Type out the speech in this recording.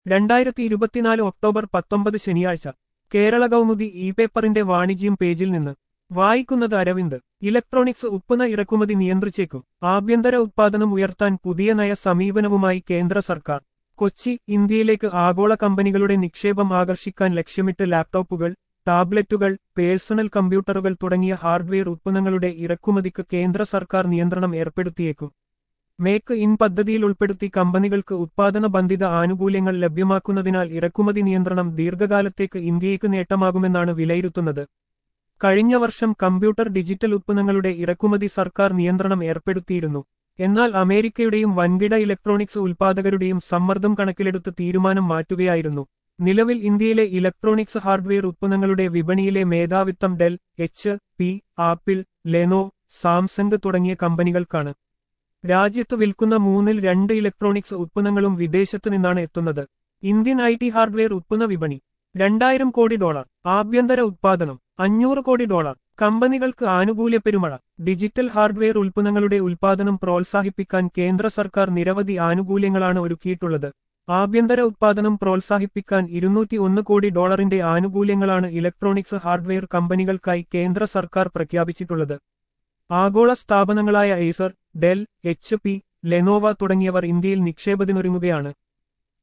2024 October 19 ശനിയാഴ്ച കേരള കൗമുദി പേപ്പറിന്റെ വാണിജ്യം പേജിൽ നിന്ന് വായിക്കുന്നത് അരവിന്ദ്. ഇലക്ട്രോണിക്സ് ഉത്പന്ന ഇറക്കുമതി നിയന്ത്രിച്ചേക്കും. ആഭ്യന്തര ഉത്പാദനം ഉയർത്താൻ പുതിയ നയ സമീപനവുമായി കേന്ദ്ര സർക്കാർ. കൊച്ചി. ഇന്ത്യയിലേക്ക് ആഗോള കമ്പനികളുടെ നിക്ഷേപം ആകർഷിക്കാൻ ലക്ഷ്യമിട്ട് ലാപ്ടോപ്പുകൾ, ടാബ്ലറ്റുകൾ, പേഴ്സണൽ കമ്പ്യൂട്ടറുകൾ തുടങ്ങിയ ഹാർഡ്വെയർ ഉത്പന്നങ്ങളുടെ ഇറക്കുമതിക്ക് കേന്ദ്ര സർക്കാർ നിയന്ത്രണം ഏർപ്പെടുത്തിയേക്കും. മേക്ക് ഇൻ പദ്ധതിയിൽ ഉൾപ്പെടുത്തി കമ്പനികൾക്ക് ഉത്പാദന ബന്ധിത ആനുകൂല്യങ്ങൾ ലഭ്യമാക്കുന്നതിനാൽ ഇറക്കുമതി നിയന്ത്രണം ദീർഘകാലത്തേക്ക് ഇന്ത്യയ്ക്ക് നേട്ടമാകുമെന്നാണ് വിലയിരുത്തുന്നത്. കഴിഞ്ഞ വർഷം കമ്പ്യൂട്ടർ ഡിജിറ്റൽ ഉത്പന്നങ്ങളുടെ ഇറക്കുമതി സർക്കാർ നിയന്ത്രണം ഏർപ്പെടുത്തിയിരുന്നു. എന്നാൽ അമേരിക്കയുടെയും വൻകിട ഇലക്ട്രോണിക്സ് ഉൽപ്പാദകരുടെയും സമ്മർദ്ദം കണക്കിലെടുത്ത് തീരുമാനം മാറ്റുകയായിരുന്നു. നിലവിൽ ഇന്ത്യയിലെ ഇലക്ട്രോണിക്സ് ഹാർഡ്വെയർ ഉത്പന്നങ്ങളുടെ വിപണിയിലെ മേധാവിത്വം Dell, HP, Apple, Lenovo, Samsung തുടങ്ങിയ കമ്പനികൾക്കാണ്. രാജ്യത്ത് വിൽക്കുന്ന 2 ഇലക്ട്രോണിക്സ് ഉത്പന്നങ്ങളും വിദേശത്ത് നിന്നാണ് എത്തുന്നത്. ഇന്ത്യൻ IT ഹാർഡ്വെയർ ഉത്പന്ന വിപണി $2000 കോടി. ആഭ്യന്തര ഉത്പാദനം $500 കോടി. കമ്പനികൾക്ക് ആനുകൂല്യ പെരുമഴ. ഡിജിറ്റൽ ഹാർഡ്വെയർ ഉൽപ്പന്നങ്ങളുടെ ഉൽപ്പാദനം പ്രോത്സാഹിപ്പിക്കാൻ കേന്ദ്ര സർക്കാർ നിരവധി ആനുകൂല്യങ്ങളാണ് ഒരുക്കിയിട്ടുള്ളത്. ആഭ്യന്തര ഉത്പാദനം പ്രോത്സാഹിപ്പിക്കാൻ $201 കോടി ആനുകൂല്യങ്ങളാണ് ഇലക്ട്രോണിക്സ് ഹാർഡ്വെയർ കമ്പനികൾക്കായി കേന്ദ്ര സർക്കാർ പ്രഖ്യാപിച്ചിട്ടുള്ളത്. ആഗോള സ്ഥാപനങ്ങളായ ഏസർ, ഡെൽ, HP, ലെനോവ തുടങ്ങിയവർ ഇന്ത്യയിൽ നിക്ഷേപത്തിനൊരുങ്ങുകയാണ്.